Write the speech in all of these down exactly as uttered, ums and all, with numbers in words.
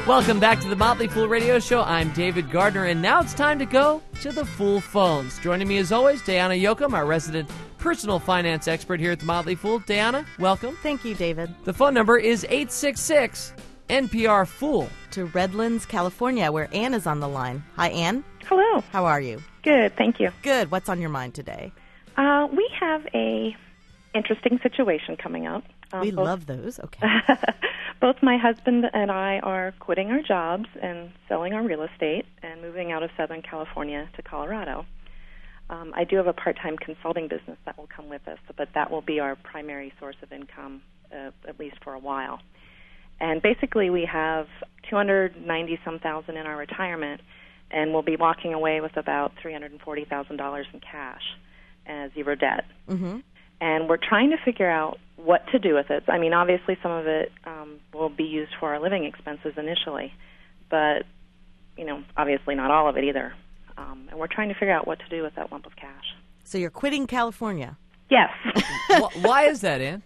Welcome back to the Motley Fool Radio Show. I'm David Gardner, and now it's time to go to the Fool Phones. Joining me as always, Diana Yoakum, our resident personal finance expert here at the Motley Fool. Diana, welcome. Thank you, David. The phone number is eight six six N P R Fool. To Redlands, California, where Ann is on the line. Hi, Ann. Hello. How are you? Good, thank you. Good. What's on your mind today? Uh, we have a interesting situation coming up. Um, we both, love those. Okay. Both my husband and I are quitting our jobs and selling our real estate and moving out of Southern California to Colorado. Um, I do have a part-time consulting business that will come with us, but that will be our primary source of income, uh, at least for a while. And basically, we have two hundred ninety some thousand in our retirement, and we'll be walking away with about three hundred forty thousand dollars in cash and zero debt. Mm-hmm. And we're trying to figure out what to do with it. I mean, obviously, some of it um, will be used for our living expenses initially, but, you know, obviously not all of it either. Um, and we're trying to figure out what to do with that lump of cash. So you're quitting California? Yes. Why is that, Ann?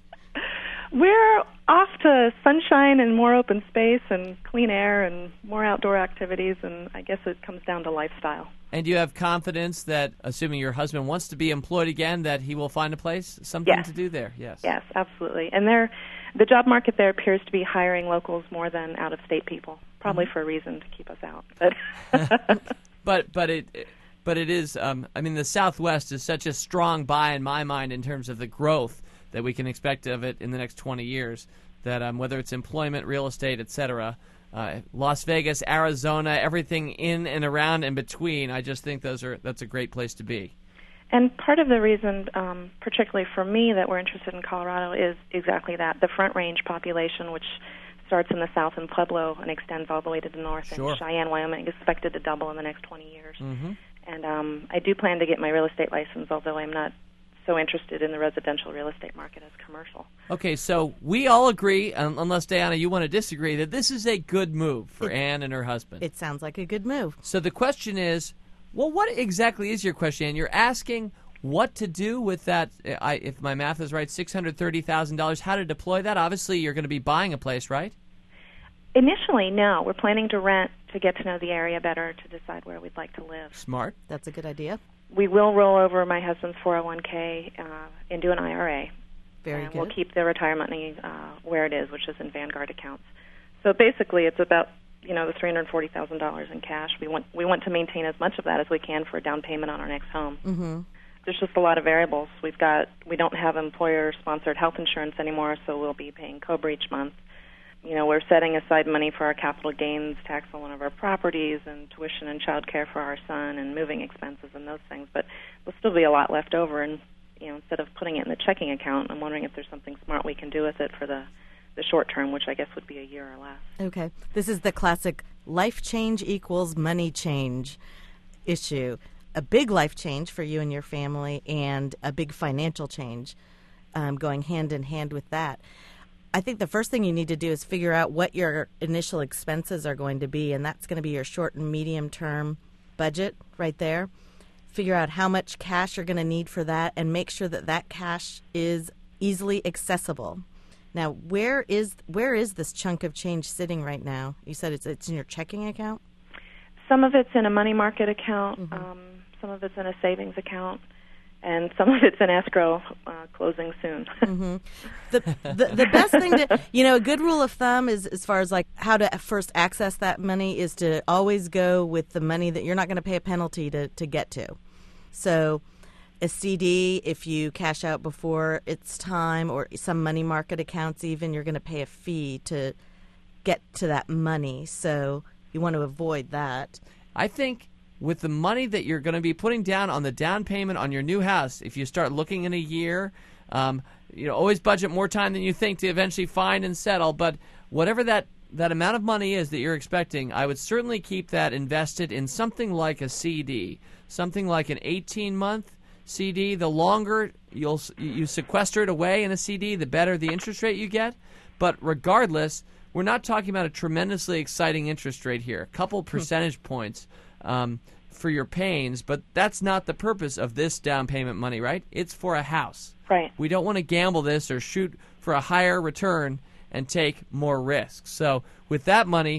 We're off to sunshine and more open space and clean air and more outdoor activities, and I guess it comes down to lifestyle. And you have confidence that, assuming your husband wants to be employed again, that he will find a place, something yes. to do there? Yes. Yes, absolutely. And there, the job market there appears to be hiring locals more than out-of-state people, probably mm-hmm. for a reason to keep us out. But but but it but it is. Um, I mean, the Southwest is such a strong buy in my mind in terms of the growth that we can expect of it in the next twenty years. That um, whether it's employment, real estate, et cetera. Uh, Las Vegas, Arizona, everything in and around and between. I just think those are that's a great place to be. And part of the reason, um, particularly for me, that we're interested in Colorado is exactly that. The Front Range population, which starts in the south in Pueblo and extends all the way to the north. Sure. And Cheyenne, Wyoming, is expected to double in the next twenty years. Mm-hmm. And um, I do plan to get my real estate license, although I'm not so interested in the residential real estate market as commercial. Okay, so we all agree, um, unless, Diana, you want to disagree, that this is a good move for it, Ann and her husband. It sounds like a good move. So the question is, well, what exactly is your question, Ann? You're asking what to do with that, I, if my math is right, six hundred thirty thousand dollars, how to deploy that? Obviously, you're going to be buying a place, right? Initially, no. We're planning to rent to get to know the area better, to decide where we'd like to live. Smart. That's a good idea. We will roll over my husband's four oh one k uh, into an I R A. Very and good. We'll keep the retirement money uh, where it is, which is in Vanguard accounts. So basically, it's about you know the three hundred forty thousand dollars in cash. We want we want to maintain as much of that as we can for a down payment on our next home. Mm-hmm. There's just a lot of variables. We've got we don't have employer-sponsored health insurance anymore, so we'll be paying COBRA each month. You know, we're setting aside money for our capital gains tax on one of our properties and tuition and child care for our son and moving expenses and those things. But there'll still be a lot left over. And, you know, instead of putting it in the checking account, I'm wondering if there's something smart we can do with it for the, the short term, which I guess would be a year or less. Okay. This is the classic life change equals money change issue. A big life change for you and your family and a big financial change um, going hand in hand with that. I think the first thing you need to do is figure out what your initial expenses are going to be, and that's going to be your short and medium term budget right there. Figure out how much cash you're going to need for that and make sure that that cash is easily accessible. Now, where is where is this chunk of change sitting right now? You said it's it's in your checking account? Some of it's in a money market account. Mm-hmm. Um, some of it's in a savings account. And some of it's in escrow, uh, closing soon. mm-hmm. the, the the best thing to, you know, a good rule of thumb is as far as like how to first access that money is to always go with the money that you're not going to pay a penalty to, to get to. So a C D, if you cash out before it's time, or some money market accounts even, you're going to pay a fee to get to that money. So you want to avoid that. I think with the money that you're going to be putting down on the down payment on your new house, if you start looking in a year, um, you know, always budget more time than you think to eventually find and settle. But whatever that, that amount of money is that you're expecting, I would certainly keep that invested in something like a C D, something like an eighteen-month C D. The longer you'll you sequester it away in a C D, the better the interest rate you get. But regardless, we're not talking about a tremendously exciting interest rate here, a couple percentage points. Um, for your pains, but that's not the purpose of this down payment money, right? It's for a house. Right. We don't want to gamble this or shoot for a higher return and take more risks. So with that money,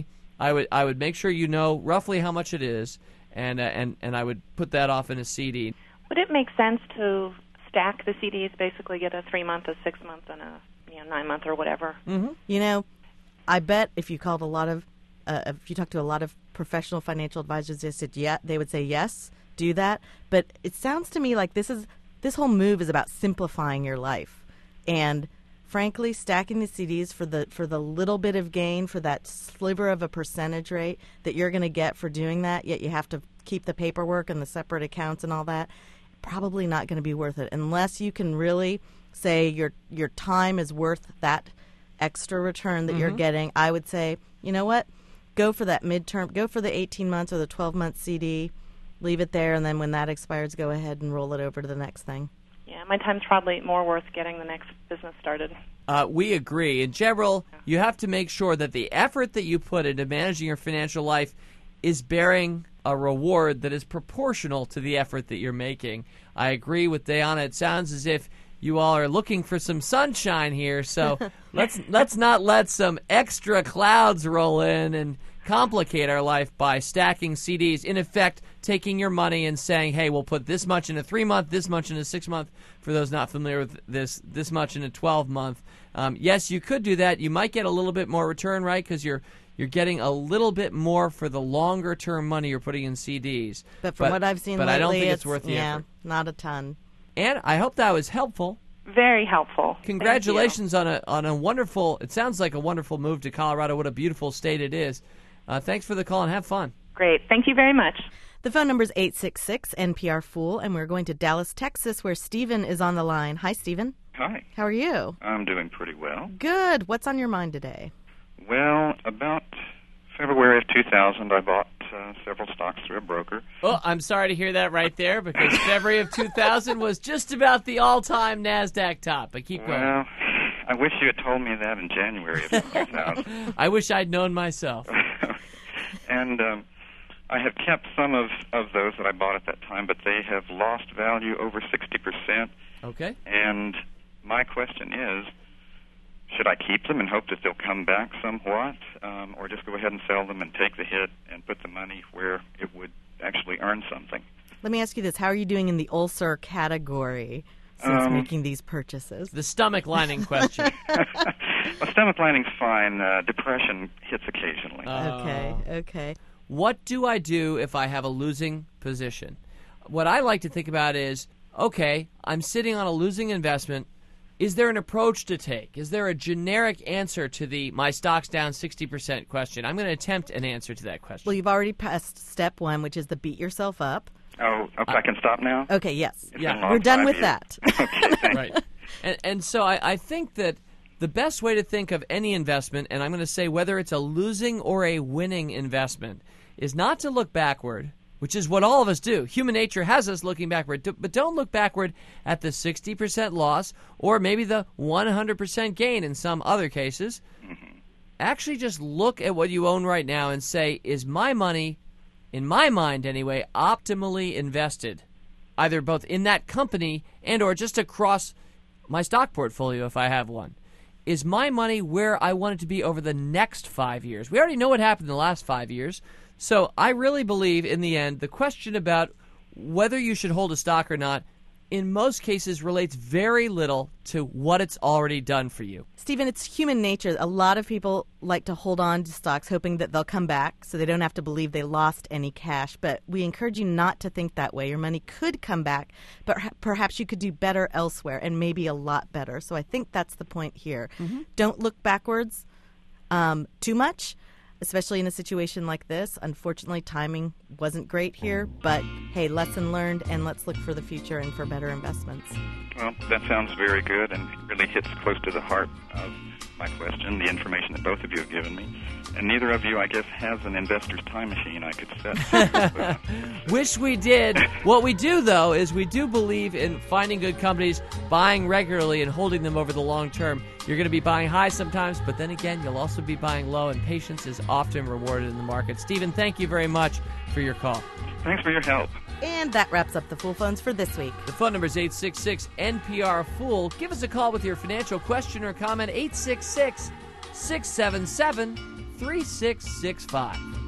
I would I would make sure you know roughly how much it is, and uh, and and I would put that off in a C D. Would it make sense to stack the C Ds, basically get a three-month, a six-month, and a you know nine-month or whatever? Mm-hmm. You know, I bet if you called a lot of, uh, if you talked to a lot of professional financial advisors, they said yeah, they would say yes, do that. But it sounds to me like this is this whole move is about simplifying your life, and frankly, stacking the C Ds for the for the little bit of gain, for that sliver of a percentage rate that you're going to get for doing that, yet you have to keep the paperwork and the separate accounts and all that, probably not going to be worth it unless you can really say your your time is worth that extra return that mm-hmm. you're getting. I would say, you know what, go for that midterm, go for the eighteen months or the twelve month C D, leave it there, and then when that expires, go ahead and roll it over to the next thing. Yeah, my time's probably more worth getting the next business started. Uh, we agree. In general, you have to make sure that the effort that you put into managing your financial life is bearing a reward that is proportional to the effort that you're making. I agree with Diana. It sounds as if you all are looking for some sunshine here, so let's let's not let some extra clouds roll in and complicate our life by stacking C Ds. In effect, taking your money and saying, hey, we'll put this much in a three-month, this much in a six-month, for those not familiar with this, this much in a twelve-month. Um, yes, you could do that. You might get a little bit more return, right, because you're you're getting a little bit more for the longer-term money you're putting in C Ds. But from but, what I've seen but lately, I don't think it's, it's worth the yeah, effort. not a ton. And I hope that was helpful. Very helpful. Congratulations on a on a wonderful, it sounds like a wonderful move to Colorado. What a beautiful state it is. Uh, thanks for the call and have fun. Great. Thank you very much. The phone number is eight six six N P R Fool, and we're going to Dallas, Texas, where Stephen is on the line. Hi, Stephen. Hi. How are you? I'm doing pretty well. Good. What's on your mind today? Well, about February of two thousand, I bought uh, several stocks through a broker. Oh, I'm sorry to hear that right there, because February of two thousand was just about the all-time NASDAQ top. But keep going. Well, I wish you had told me that in January of two thousand. I wish I'd known myself. And um, I have kept some of, of those that I bought at that time, but they have lost value over sixty percent. Okay. And my question is, should I keep them and hope that they'll come back somewhat, um, or just go ahead and sell them and take the hit and put the money where it would actually earn something? Let me ask you this. How are you doing in the ulcer category since Um, making these purchases? The stomach lining question. Well, stomach lining's fine. Uh, depression hits occasionally. Uh, Okay, okay. What do I do if I have a losing position? What I like to think about is, okay, I'm sitting on a losing investment. Is there an approach to take? Is there a generic answer to the my stock's down sixty percent question? I'm going to attempt an answer to that question. Well, you've already passed step one, which is the beat yourself up. Oh, okay, I can stop now? Okay, yes. It's yeah, been long We're done five with years. that. Okay, thank Right. And, and so I, I think that the best way to think of any investment, and I'm going to say whether it's a losing or a winning investment, is not to look backward, which is what all of us do. Human nature has us looking backward. But don't look backward at the sixty percent loss or maybe the one hundred percent gain in some other cases. Mm-hmm. Actually just look at what you own right now and say, is my money, in my mind anyway, optimally invested, either both in that company and or just across my stock portfolio if I have one? Is my money where I want it to be over the next five years? We already know what happened in the last five years. So I really believe in the end the question about whether you should hold a stock or not in most cases relates very little to what it's already done for you. Stephen, it's human nature. A lot of people like to hold on to stocks hoping that they'll come back so they don't have to believe they lost any cash. But we encourage you not to think that way. Your money could come back, but perhaps you could do better elsewhere and maybe a lot better. So I think that's the point here. Mm-hmm. Don't look backwards um, too much, especially in a situation like this. Unfortunately, timing wasn't great here, but hey, lesson learned, and let's look for the future and for better investments. Well, that sounds very good and really hits close to the heart of my question, the information that both of you have given me. And neither of you, I guess, has an investor's time machine I could set. Wish we did. What we do, though, is we do believe in finding good companies, buying regularly, and holding them over the long term. You're going to be buying high sometimes, but then again, you'll also be buying low, and patience is often rewarded in the market. Stephen, thank you very much for your call. Thanks for your help. And that wraps up the Fool Phones for this week. The phone number is eight six six N P R Fool. Give us a call with your financial question or comment, eight six six, six seven seven, three six six five.